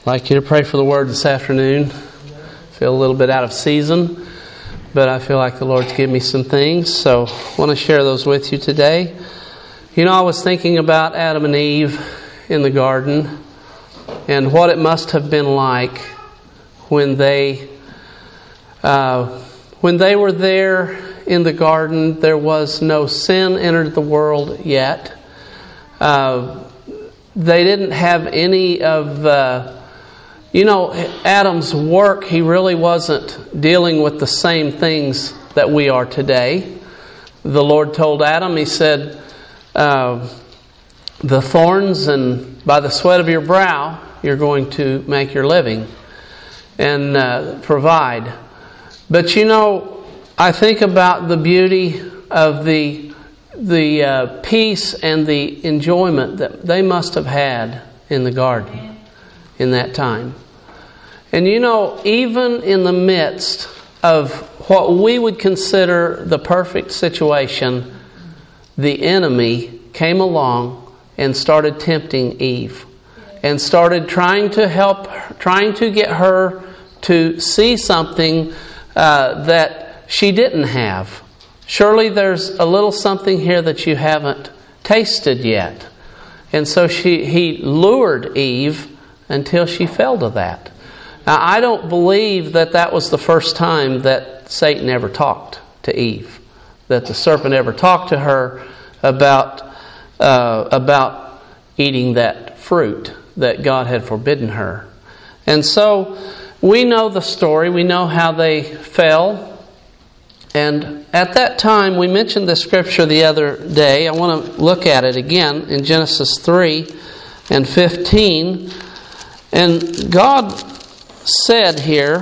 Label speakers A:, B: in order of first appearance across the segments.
A: like you to pray for the Word this afternoon. Feel a little bit out of season, but I feel like the Lord's given me some things, so I want to share those with you today. You know, I was thinking about Adam and Eve in the garden and what it must have been like when they were there in the garden. There was no sin entered the world yet. They didn't have any of, Adam's work. He really wasn't dealing with the same things that we are today. The Lord told Adam, He said, the thorns and by the sweat of your brow, you're going to make your living and provide. But I think about the beauty of the peace and the enjoyment that they must have had in the garden in that time. And even in the midst of what we would consider the perfect situation, the enemy came along and started tempting Eve and started trying to get her to see something that she didn't have. Surely there's a little something here that you haven't tasted yet. And so he lured Eve until she fell to that. Now, I don't believe that was the first time that Satan ever talked to Eve, that the serpent ever talked to her about eating that fruit that God had forbidden her. And so we know the story. We know how they fell. And at that time, we mentioned this scripture the other day. I want to look at it again in Genesis 3 and 15. And God said here,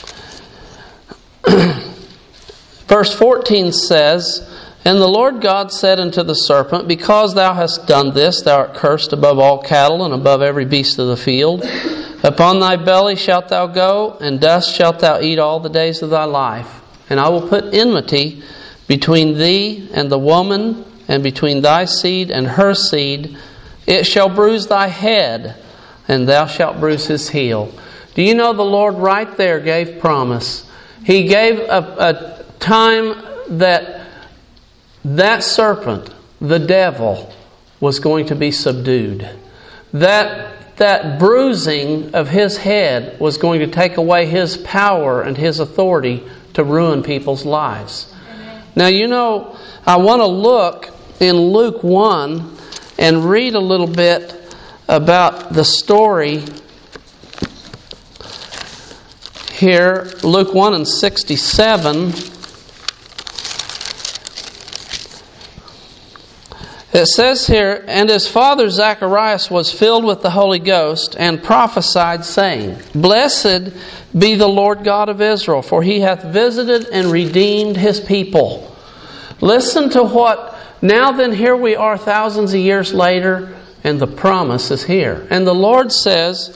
A: verse 14 says, "And the Lord God said unto the serpent, Because thou hast done this, thou art cursed above all cattle and above every beast of the field. Upon thy belly shalt thou go, and dust shalt thou eat all the days of thy life. And I will put enmity between thee and the woman, and between thy seed and her seed. It shall bruise thy head, and thou shalt bruise his heel." Do you know the Lord right there gave promise? He gave a time that serpent, the devil, was going to be subdued. That bruising of his head was going to take away his power and his authority to ruin people's lives. Now, I want to look in Luke 1 and read a little bit about the story here. Luke 1 and 67. It says here, "And his father Zacharias was filled with the Holy Ghost, and prophesied, saying, Blessed be the Lord God of Israel, for He hath visited and redeemed His people." Listen to what, now then here we are thousands of years later, and the promise is here. And the Lord says,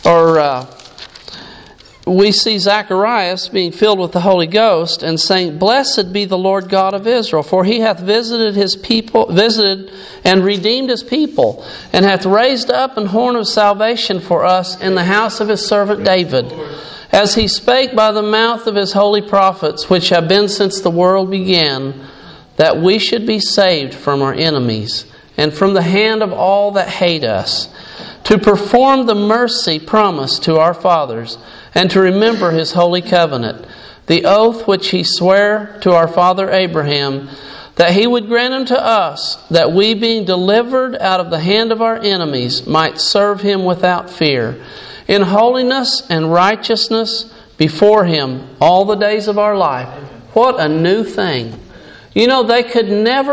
A: we see Zacharias being filled with the Holy Ghost and saying, "Blessed be the Lord God of Israel, for He hath visited and redeemed His people, and hath raised up an horn of salvation for us in the house of His servant David, as He spake by the mouth of His holy prophets, which have been since the world began, that we should be saved from our enemies, and from the hand of all that hate us, to perform the mercy promised to our fathers, and to remember His holy covenant, the oath which He sware to our father Abraham, that He would grant unto us, that we, being delivered out of the hand of our enemies, might serve Him without fear, in holiness and righteousness before Him all the days of our life." What a new thing. They could never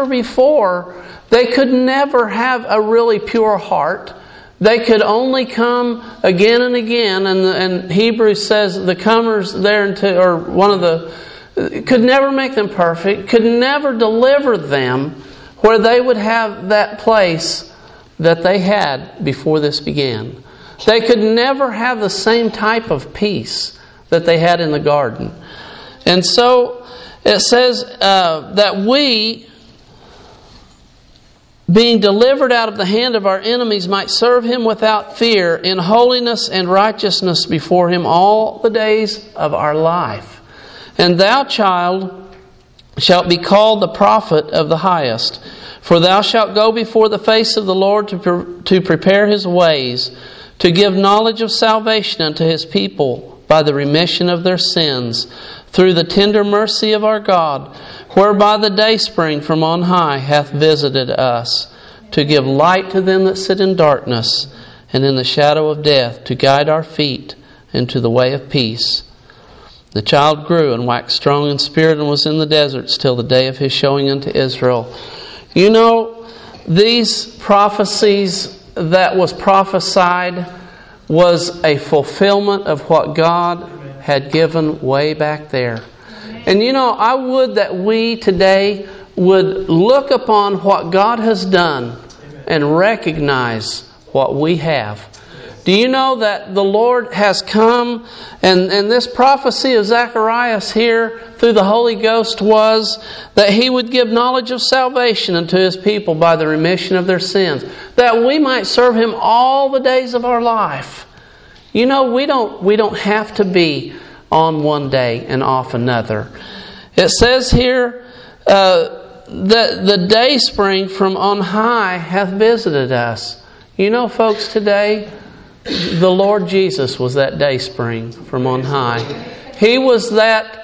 A: have a really pure heart. They could only come again and again, and Hebrews says the comers thereunto, or could never make them perfect, could never deliver them where they would have that place that they had before this began. They could never have the same type of peace that they had in the garden. And so it says that we being delivered out of the hand of our enemies, might serve Him without fear, in holiness and righteousness before Him all the days of our life. And thou, child, shalt be called the prophet of the highest. For thou shalt go before the face of the Lord to prepare His ways, to give knowledge of salvation unto His people by the remission of their sins, through the tender mercy of our God, whereby the dayspring from on high hath visited us, to give light to them that sit in darkness and in the shadow of death, to guide our feet into the way of peace. The child grew and waxed strong in spirit, and was in the deserts till the day of his showing unto Israel. You know, these prophecies that was prophesied was a fulfillment of what God had given way back there. And you know, I would that we today would look upon what God has done and recognize what we have. Do you know that the Lord has come, and this prophecy of Zacharias here through the Holy Ghost was that He would give knowledge of salvation unto His people by the remission of their sins, that we might serve Him all the days of our life. You know, we don't have to be on one day and off another. It says here that the dayspring from on high hath visited us. You know, folks, today the Lord Jesus was that dayspring from on high. He was that.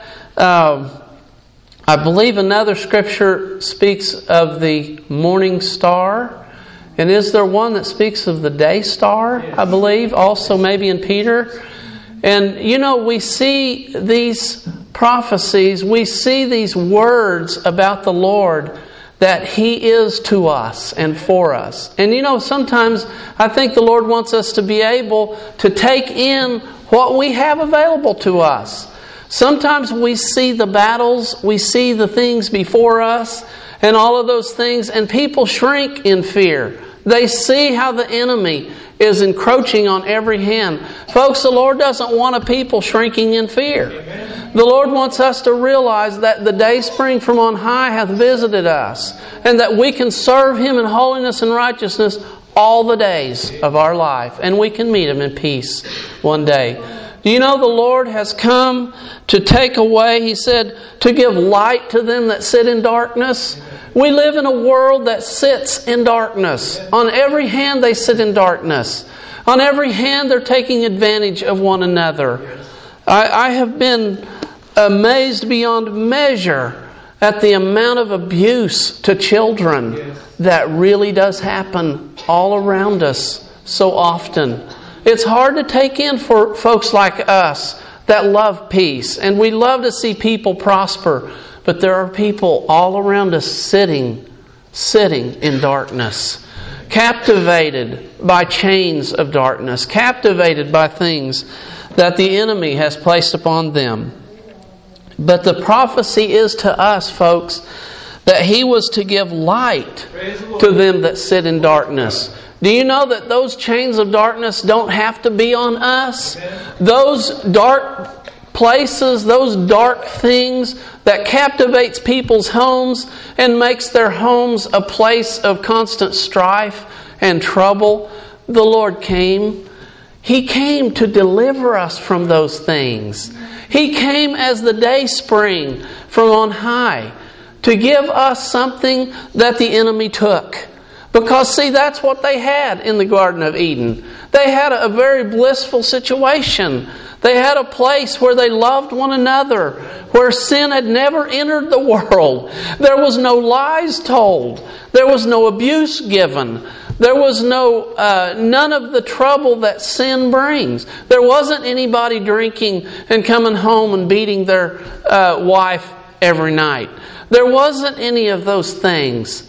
A: I believe another scripture speaks of the morning star. And is there one that speaks of the day star? I believe also maybe in Peter. And you know, we see these prophecies, we see these words about the Lord, that He is to us and for us. And you know, sometimes I think the Lord wants us to be able to take in what we have available to us. Sometimes we see the battles, we see the things before us, and all of those things, and people shrink in fear. They see how the enemy is encroaching on every hand. Folks, the Lord doesn't want a people shrinking in fear. The Lord wants us to realize that the dayspring from on high hath visited us, and that we can serve Him in holiness and righteousness all the days of our life, and we can meet Him in peace one day. Do you know the Lord has come to take away, He said, to give light to them that sit in darkness? We live in a world that sits in darkness. On every hand they sit in darkness. On every hand they're taking advantage of one another. I have been amazed beyond measure at the amount of abuse to children that really does happen all around us so often. It's hard to take in for folks like us that love peace, and we love to see people prosper. But there are people all around us sitting in darkness, captivated by chains of darkness, captivated by things that the enemy has placed upon them. But the prophecy is to us, folks, that He was to give light to them that sit in darkness. Do you know that those chains of darkness don't have to be on us? Those dark places, those dark things that captivates people's homes and makes their homes a place of constant strife and trouble, the Lord came. He came to deliver us from those things. He came as the dayspring from on high to give us something that the enemy took. Because, see, that's what they had in the Garden of Eden. They had a very blissful situation. They had a place where they loved one another, where sin had never entered the world. There was no lies told. There was no abuse given. There was none of the trouble that sin brings. There wasn't anybody drinking and coming home and beating their wife every night. There wasn't any of those things.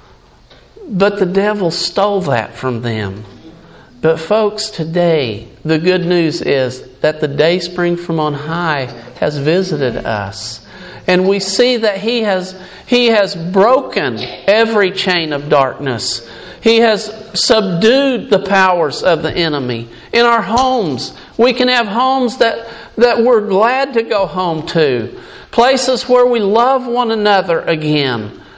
A: But the devil stole that from them. But folks, today, the good news is that the dayspring from on high has visited us. And we see that He has broken every chain of darkness. He has subdued the powers of the enemy. In our homes, we can have homes that we're glad to go home to. Places where we love one another again.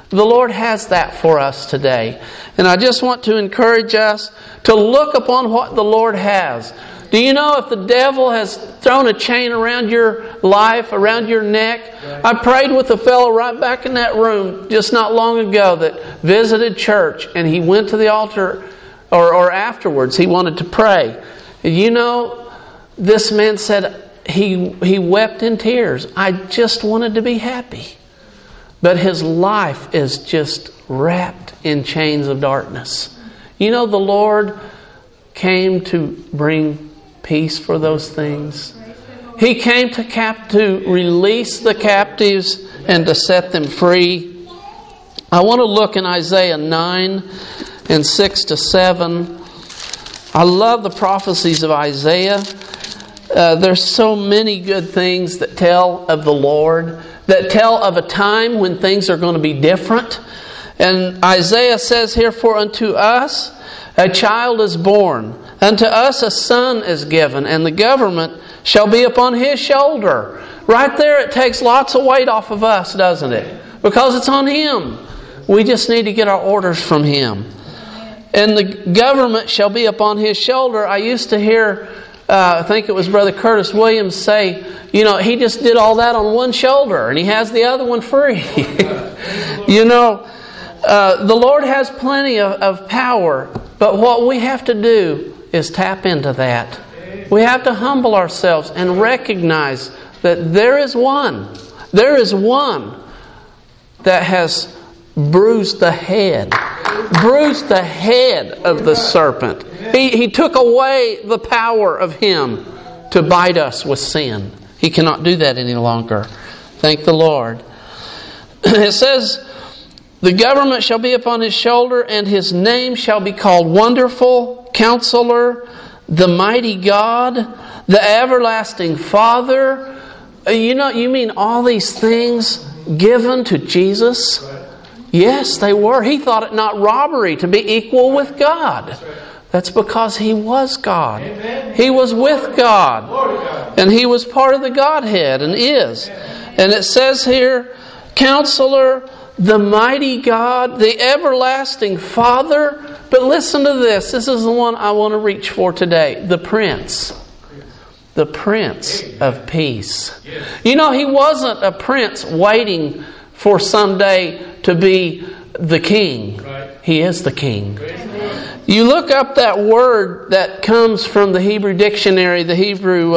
A: The Lord has that for us today. And I just want to encourage us to look upon what the Lord has. Do you know if the devil has thrown a chain around your life, around your neck? I prayed with a fellow right back in that room just not long ago that visited church, and he went to the altar, or afterwards he wanted to pray. You know, this man said he wept in tears. I just wanted to be happy. But his life is just wrapped in chains of darkness. You know, the Lord came to bring peace for those things. He came to release the captives and to set them free. I want to look in Isaiah 9 and 6 to 7. I love the prophecies of Isaiah. There's so many good things that tell of the Lord, that tell of a time when things are going to be different. And Isaiah says here, "For unto us a child is born, unto us a son is given, and the government shall be upon his shoulder." Right there it takes lots of weight off of us, doesn't it? Because it's on him. We just need to get our orders from him. "And the government shall be upon his shoulder." I used to hear, I think it was Brother Curtis Williams say, you know, he just did all that on one shoulder and he has the other one free. You know, the Lord has plenty of power, but what we have to do is tap into that. We have to humble ourselves and recognize that there is one that has bruised the head of the serpent. He took away the power of him to bite us with sin. He cannot do that any longer. Thank the Lord. It says, "The government shall be upon his shoulder, and his name shall be called Wonderful, Counselor, the Mighty God, the Everlasting Father." You know, you mean all these things given to Jesus? Yes, they were. He thought it not robbery to be equal with God. That's because He was God. He was with God. And He was part of the Godhead and is. And it says here, Counselor, the Mighty God, the Everlasting Father. But listen to this. This is the one I want to reach for today. The Prince. The Prince of Peace. You know, He wasn't a prince waiting for someday to be the king. He is the king. You look up that word that comes from the Hebrew dictionary, the Hebrew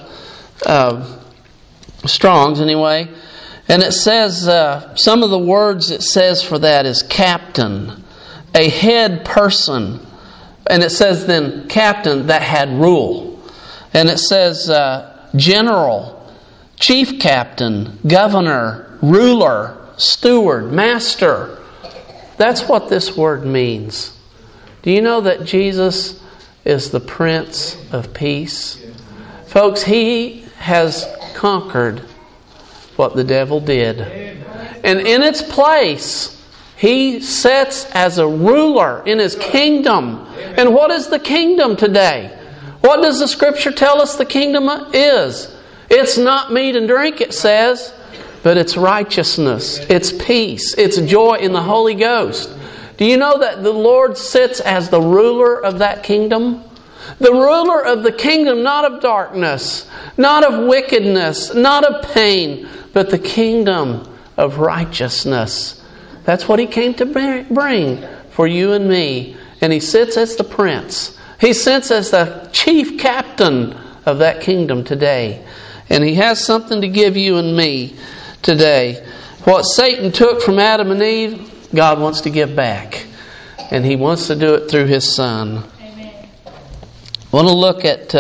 A: Strong's anyway, and it says, some of the words it says for that is captain, a head person, and it says then captain that had rule, and it says general, chief captain, governor, ruler, steward, master. That's what this word means. Do you know that Jesus is the Prince of Peace? Folks, He has conquered what the devil did. And in its place, He sits as a ruler in His kingdom. And what is the kingdom today? What does the Scripture tell us the kingdom is? It's not meat and drink, it says, but it's righteousness, it's peace, it's joy in the Holy Ghost. Do you know that the Lord sits as the ruler of that kingdom? The ruler of the kingdom, not of darkness, not of wickedness, not of pain, but the kingdom of righteousness. That's what He came to bring for you and me. And He sits as the prince. He sits as the chief captain of that kingdom today. And He has something to give you and me today. What Satan took from Adam and Eve, God wants to give back. And He wants to do it through His Son. Amen. I want to look at,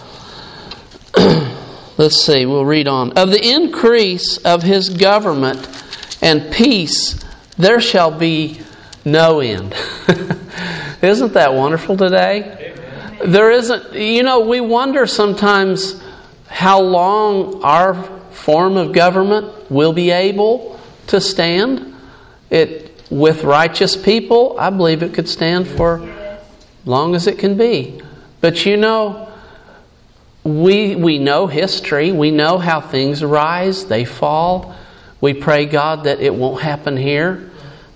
A: let's see, we'll read on. "Of the increase of His government and peace, there shall be no end." Isn't that wonderful today? Amen. There isn't, you know, we wonder sometimes how long our form of government will be able to stand. With righteous people, I believe it could stand for long as it can be. But you know, we know history. We know how things rise, they fall. We pray God that it won't happen here.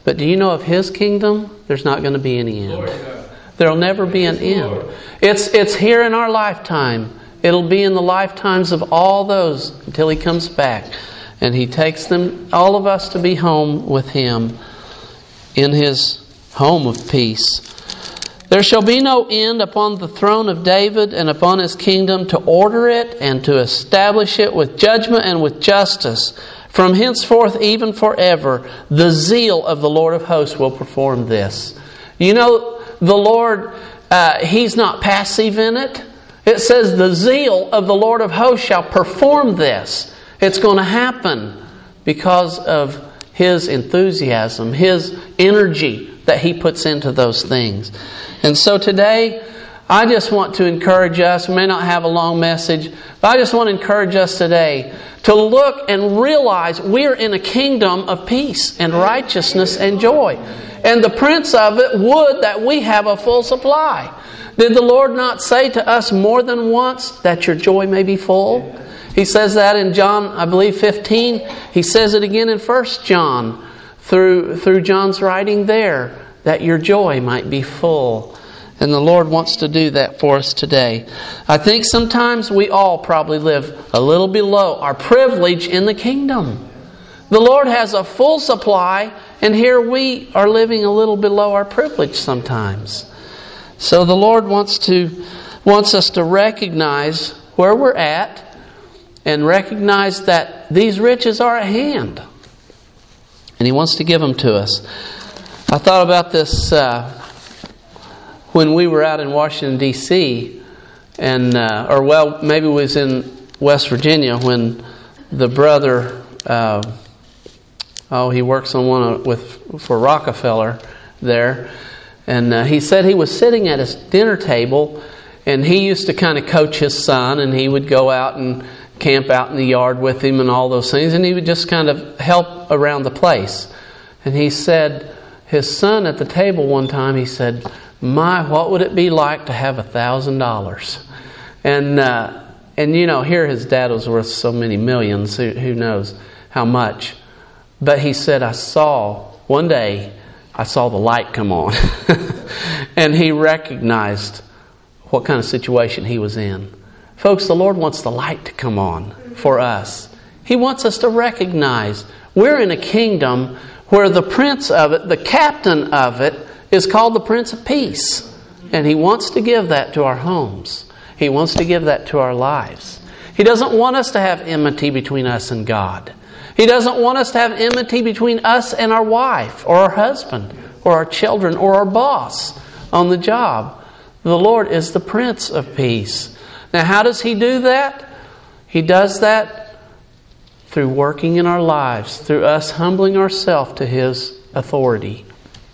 A: But do you know of His kingdom, there's not going to be any end. There'll never be an end. It's here in our lifetime. It'll be in the lifetimes of all those until He comes back. And He takes them, all of us, to be home with Him in His home of peace. There shall be no end upon the throne of David and upon His kingdom, to order it and to establish it with judgment and with justice. From henceforth even forever, the zeal of the Lord of hosts will perform this. You know, the Lord, He's not passive in it. It says the zeal of the Lord of hosts shall perform this. It's going to happen because of His enthusiasm, His energy that He puts into those things. And so today, I just want to encourage us. We may not have a long message, but I just want to encourage us today to look and realize we're in a kingdom of peace and righteousness and joy. And the Prince of it would that we have a full supply. Did the Lord not say to us more than once that your joy may be full? He says that in John, I believe, 15. He says it again in 1 John through John's writing there, that your joy might be full. And the Lord wants to do that for us today. I think sometimes we all probably live a little below our privilege in the kingdom. The Lord has a full supply, and here we are living a little below our privilege sometimes. So the Lord wants us to recognize where we're at and recognize that these riches are at hand. And He wants to give them to us. I thought about this when we were out in Washington, D.C., and maybe it was in West Virginia when the brother, he works on for Rockefeller there, and he said he was sitting at his dinner table, and he used to kind of coach his son, and he would go out and camp out in the yard with him and all those things, and he would just kind of help around the place. And he said, his son at the table one time, he said, "My, what would it be like to have $1,000? And you know, here his dad was worth so many millions, who knows how much. But he said, one day, I saw the light come on. And he recognized what kind of situation he was in. Folks, the Lord wants the light to come on for us. He wants us to recognize we're in a kingdom where the prince of it, the captain of it, is called the Prince of Peace. And He wants to give that to our homes. He wants to give that to our lives. He doesn't want us to have enmity between us and God. He doesn't want us to have enmity between us and our wife or our husband or our children or our boss on the job. The Lord is the Prince of Peace. Now, how does He do that? He does that through working in our lives, through us humbling ourselves to His authority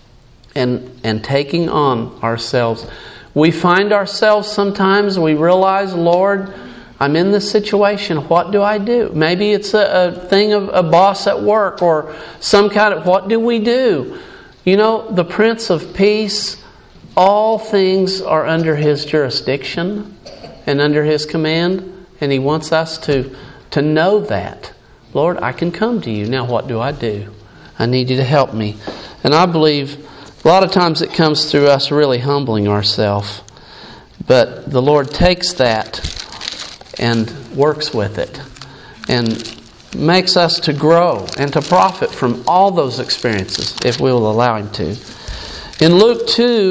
A: and taking on ourselves. We find ourselves sometimes, we realize, Lord, I'm in this situation. What do I do? Maybe it's a thing of a boss at work or some kind of, what do we do? You know, the Prince of Peace, all things are under His jurisdiction and under His command. And He wants us to know that. Lord, I can come to You. Now what do I do? I need You to help me. And I believe a lot of times it comes through us really humbling ourselves. But the Lord takes that and works with it and makes us to grow and to profit from all those experiences if we will allow Him to. In Luke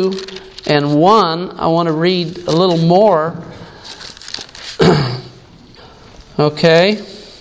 A: 2:1, I want to read a little more. Okay.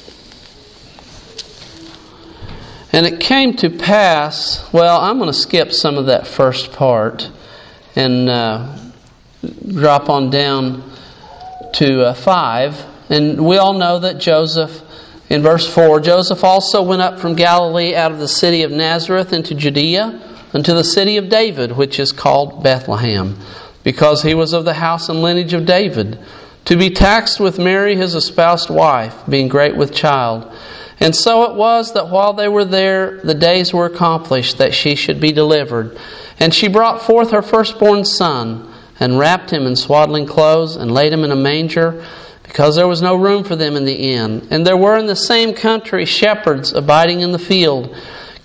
A: And it came to pass, I'm going to skip some of that first part and drop on down to 5. And we all know that Joseph, in verse 4, Joseph also went up from Galilee out of the city of Nazareth into Judea, unto the city of David, which is called Bethlehem, because he was of the house and lineage of David, to be taxed with Mary his espoused wife, being great with child. And so it was that while they were there, the days were accomplished that she should be delivered. And she brought forth her firstborn son, and wrapped him in swaddling clothes, and laid him in a manger, because there was no room for them in the inn. And there were in the same country shepherds abiding in the field,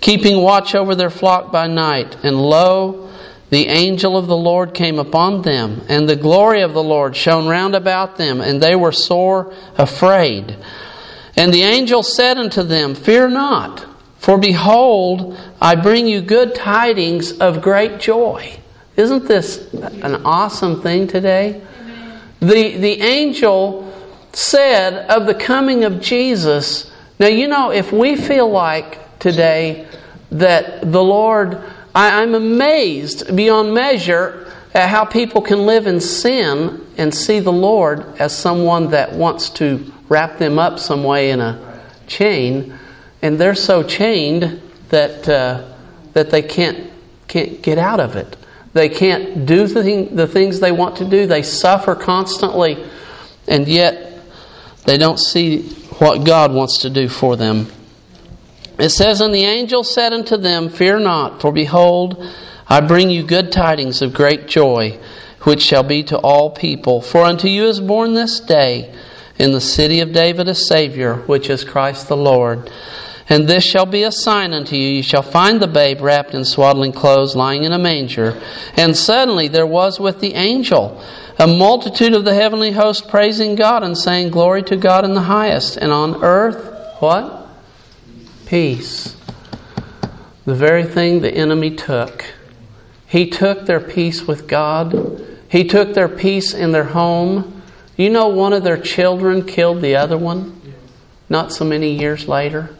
A: keeping watch over their flock by night. And lo, the angel of the Lord came upon them, and the glory of the Lord shone round about them, and they were sore afraid. And the angel said unto them, Fear not, for behold, I bring you good tidings of great joy. Isn't this an awesome thing today? The angel said of the coming of Jesus. Now, you know, if we feel like today that the Lord, I'm amazed beyond measure at how people can live in sin and see the Lord as someone that wants to wrap them up some way in a chain, and they're so chained that they can't get out of it. They can't do the things they want to do. They suffer constantly, and yet they don't see what God wants to do for them. It says, And the angel said unto them, Fear not, for behold, I bring you good tidings of great joy, which shall be to all people. For unto you is born this day in the city of David a Savior, which is Christ the Lord. And this shall be a sign unto you. You shall find the babe wrapped in swaddling clothes, lying in a manger. And suddenly there was with the angel a multitude of the heavenly host praising God and saying, Glory to God in the highest. And on earth, what? Peace. The very thing the enemy took. He took their peace with God. He took their peace in their home. You know, one of their children killed the other one not so many years later.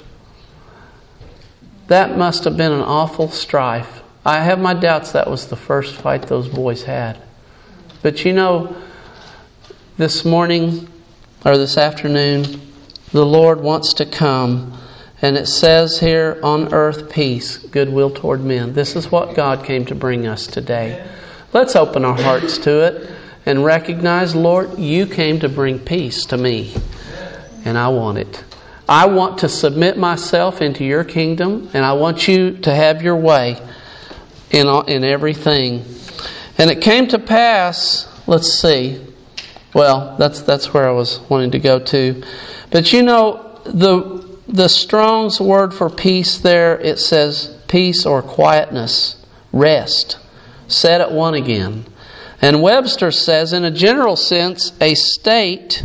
A: That must have been an awful strife. I have my doubts that was the first fight those boys had. But you know, this morning or this afternoon, the Lord wants to come. And it says here, on earth peace, goodwill toward men. This is what God came to bring us today. Let's open our hearts to it and recognize, Lord, you came to bring peace to me. And I want it. I want to submit myself into your kingdom, and I want you to have your way in everything. And it came to pass, let's see. Well, that's where I was wanting to go to. But you know, the Strong's word for peace there, it says peace or quietness, rest, set at one again. And Webster says, in a general sense, a state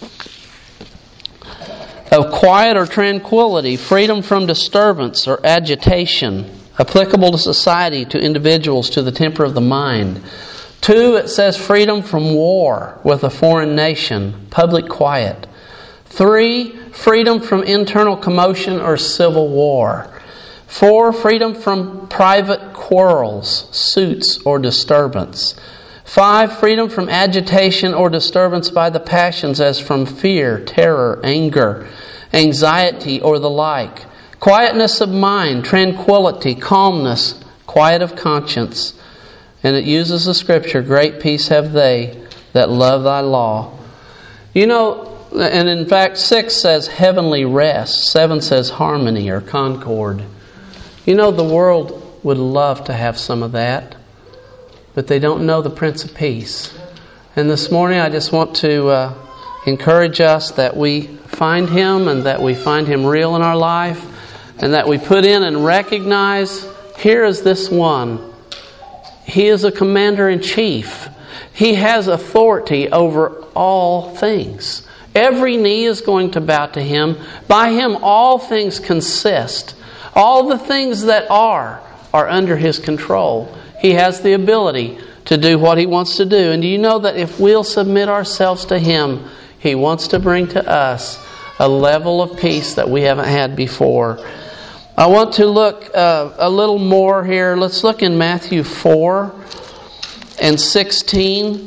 A: of quiet or tranquility, freedom from disturbance or agitation, applicable to society, to individuals, to the temper of the mind. 2, it says freedom from war with a foreign nation, public quiet. 3, freedom from internal commotion or civil war. 4, freedom from private quarrels, suits, or disturbance. 5, freedom from agitation or disturbance by the passions, as from fear, terror, anger, anxiety, or the like. Quietness of mind, tranquility, calmness, quiet of conscience. And it uses the scripture, great peace have they that love thy law. You know, and in fact 6 says heavenly rest. 7 says harmony or concord. You know, the world would love to have some of that, but they don't know the Prince of Peace. And this morning I just want to encourage us that we find Him, and that we find Him real in our life, and that we put in and recognize, here is this one. He is a commander-in-chief. He has authority over all things. Every knee is going to bow to Him. By Him all things consist. All the things that are under His control. He has the ability to do what He wants to do. And do you know that if we'll submit ourselves to Him, He wants to bring to us a level of peace that we haven't had before. I want to look a little more here. Let's look in Matthew 4 and 16.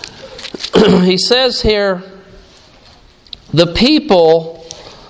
A: He says here, the people,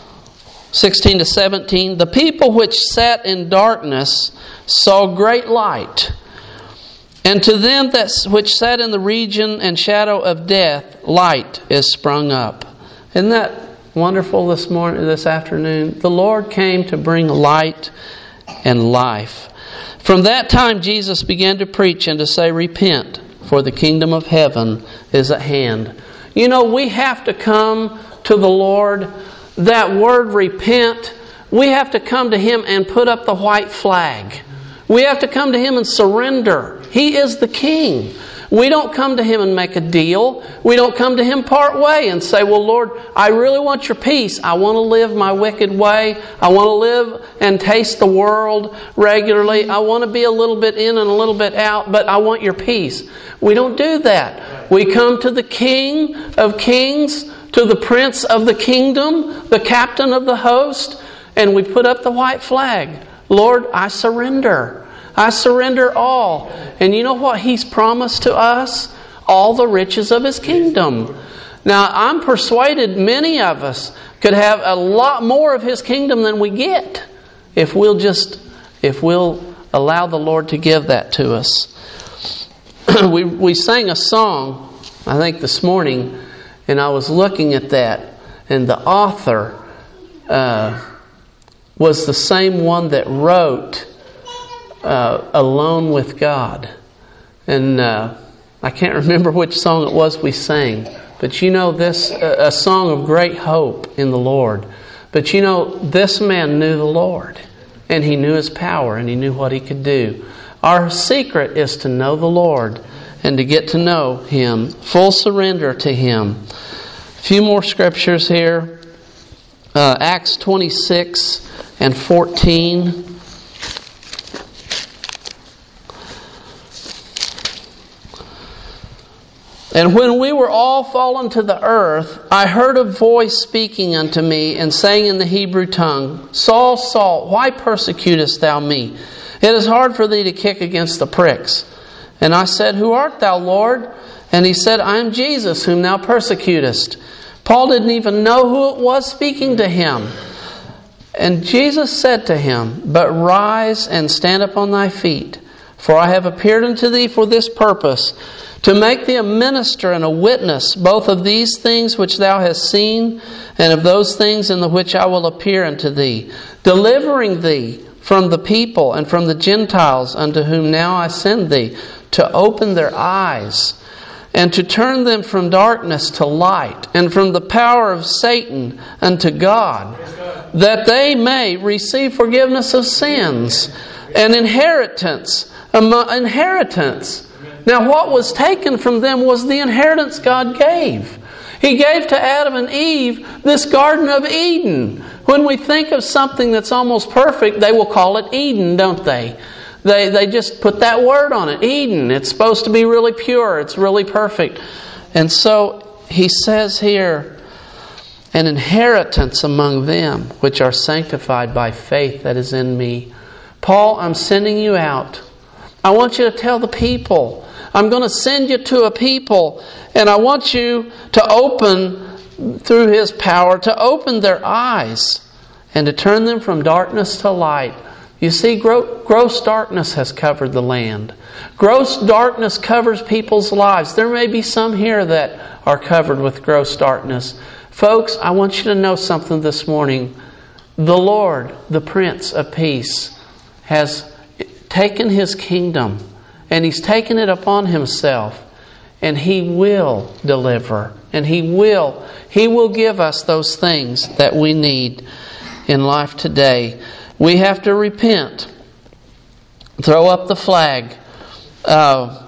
A: 16 to 17, the people which sat in darkness saw great light. And to them which sat in the region and shadow of death, light is sprung up. Isn't that wonderful this afternoon? The Lord came to bring light and life. From that time Jesus began to preach and to say, Repent, for the kingdom of heaven is at hand. You know, we have to come to the Lord. That word repent we have to come to Him and put up the white flag. We have to come to Him and surrender. He is the King. We don't come to Him and make a deal. We don't come to Him part way and say, well, Lord, I really want your peace. I want to live my wicked way. I want to live and taste the world regularly. I want to be a little bit in and a little bit out, but I want your peace. We don't do that. We come to the King of Kings, to the Prince of the Kingdom, the Captain of the host, and we put up the white flag. Lord, I surrender. I surrender all. And you know what He's promised to us? All the riches of His kingdom. Now, I'm persuaded many of us could have a lot more of His kingdom than we get if we'll allow the Lord to give that to us. We sang a song, I think this morning, and I was looking at that, and the author was the same one that wrote Alone with God. And I can't remember which song it was we sang. But you know, this a song of great hope in the Lord. But you know, this man knew the Lord. And he knew His power. And he knew what he could do. Our secret is to know the Lord. And to get to know Him. Full surrender to Him. A few more scriptures here. Acts 26 and 14. And when we were all fallen to the earth, I heard a voice speaking unto me and saying in the Hebrew tongue, Saul, Saul, why persecutest thou me? It is hard for thee to kick against the pricks. And I said, Who art thou, Lord? And He said, I am Jesus, whom thou persecutest. Paul didn't even know who it was speaking to him. And Jesus said to him, But rise and stand upon thy feet, for I have appeared unto thee for this purpose, to make thee a minister and a witness, both of these things which thou hast seen, and of those things in the which I will appear unto thee, delivering thee from the people and from the Gentiles unto whom now I send thee, to open their eyes, and to turn them from darkness to light, and from the power of Satan unto God, that they may receive forgiveness of sins, and inheritance. Now what was taken from them was the inheritance God gave. He gave to Adam and Eve this Garden of Eden. When we think of something that's almost perfect, they will call it Eden, don't they? They just put that word on it, Eden. It's supposed to be really pure. It's really perfect. And so he says here, an inheritance among them which are sanctified by faith that is in me. Paul, I'm sending you out. I want you to tell the people. I'm going to send you to a people, and I want you to open, through His power, to open their eyes and to turn them from darkness to light. You see, gross darkness has covered the land. Gross darkness covers people's lives. There may be some here that are covered with gross darkness. Folks, I want you to know something this morning. The Lord, the Prince of Peace, has taken His kingdom, and He's taken it upon Himself, and He will deliver, and He will give us those things that we need in life today. We have to repent, throw up the flag, and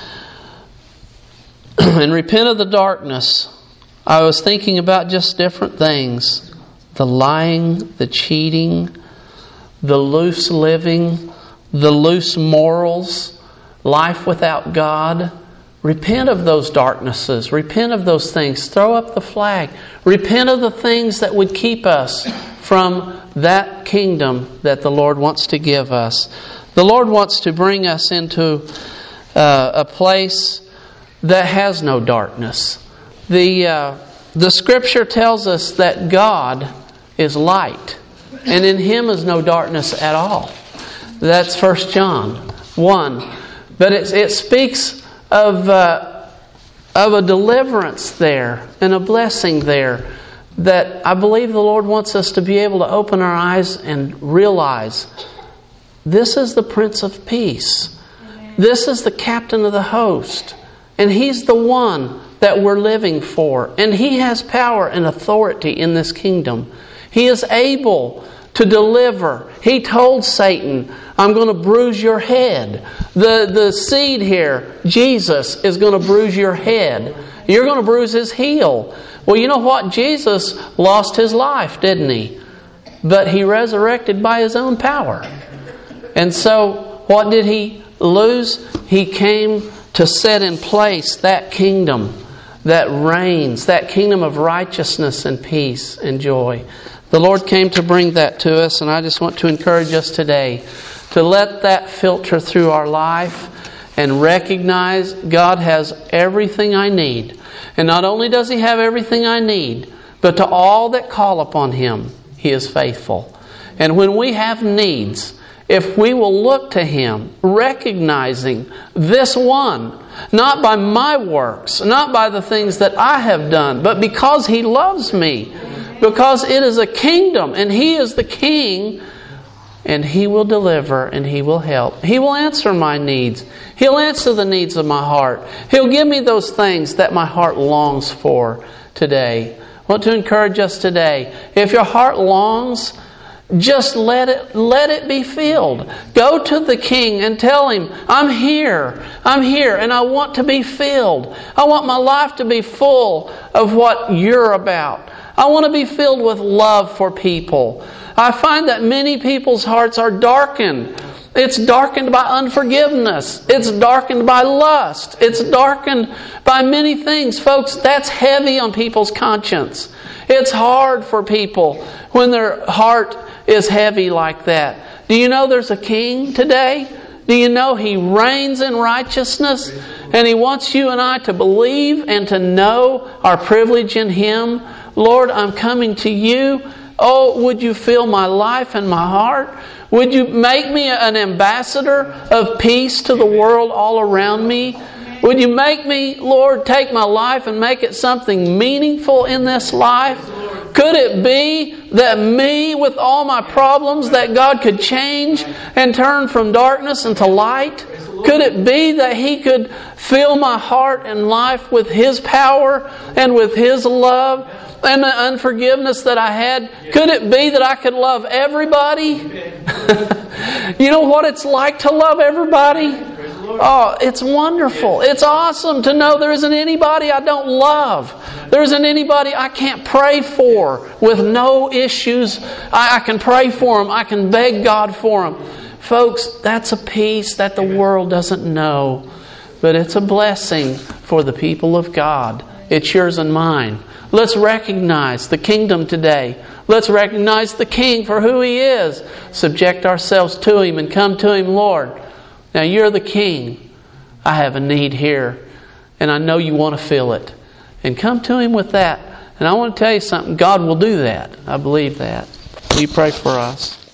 A: repent of the darkness. I was thinking about just different things. The lying, the cheating, the loose living, the loose morals, life without God. Repent of those darknesses. Repent of those things. Throw up the flag. Repent of the things that would keep us from that kingdom that the Lord wants to give us. The Lord wants to bring us into a place that has no darkness. The Scripture tells us that God is light, and in Him is no darkness at all. That's 1 John 1. But it speaks of a deliverance there and a blessing there that I believe the Lord wants us to be able to open our eyes and realize this is the Prince of Peace. This is the Captain of the host. And He's the one that we're living for. And He has power and authority in this kingdom. He is able to deliver. He told Satan, I'm going to bruise your head. The seed here, Jesus, is going to bruise your head. You're going to bruise his heel. Well, you know what? Jesus lost his life, didn't he? But he resurrected by his own power. And so, what did he lose? He came to set in place that kingdom that reigns, that kingdom of righteousness and peace and joy. The Lord came to bring that to us, and I just want to encourage us today to let that filter through our life and recognize God has everything I need. And not only does He have everything I need, but to all that call upon Him, He is faithful. And when we have needs, if we will look to Him, recognizing this one, not by my works, not by the things that I have done, but because He loves me, because it is a kingdom and He is the King, and He will deliver and He will help. He will answer my needs. He'll answer the needs of my heart. He'll give me those things that my heart longs for today. I want to encourage us today. If your heart longs, just let it be filled. Go to the King and tell Him, I'm here, and I want to be filled. I want my life to be full of what You're about. I want to be filled with love for people. I find that many people's hearts are darkened. It's darkened by unforgiveness. It's darkened by lust. It's darkened by many things. Folks, that's heavy on people's conscience. It's hard for people when their heart is heavy like that. Do you know there's a King today? Do you know He reigns in righteousness? And He wants you and I to believe and to know our privilege in Him. Lord, I'm coming to You. Oh, would You fill my life and my heart? Would You make me an ambassador of peace to the world all around me? Would You make me, Lord, take my life and make it something meaningful in this life? Could it be that me, with all my problems, that God could change and turn from darkness into light? Could it be that He could fill my heart and life with His power and with His love and the unforgiveness that I had? Could it be that I could love everybody? You know what it's like to love everybody? Oh, it's wonderful. It's awesome to know there isn't anybody I don't love. There isn't anybody I can't pray for with no issues. I can pray for them. I can beg God for them. Folks, that's a peace that the world doesn't know. But it's a blessing for the people of God. It's yours and mine. Let's recognize the kingdom today. Let's recognize the King for who He is. Subject ourselves to Him and come to Him, Lord. Now You're the King. I have a need here, and I know You want to fill it. And come to Him with that. And I want to tell you something. God will do that. I believe that. Will you pray for us?